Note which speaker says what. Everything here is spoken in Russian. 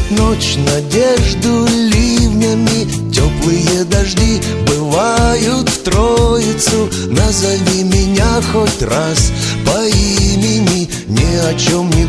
Speaker 1: ночь надежду ливнями, теплые дожди бывают в Троицу. Назови меня хоть раз по имени, ни о чем не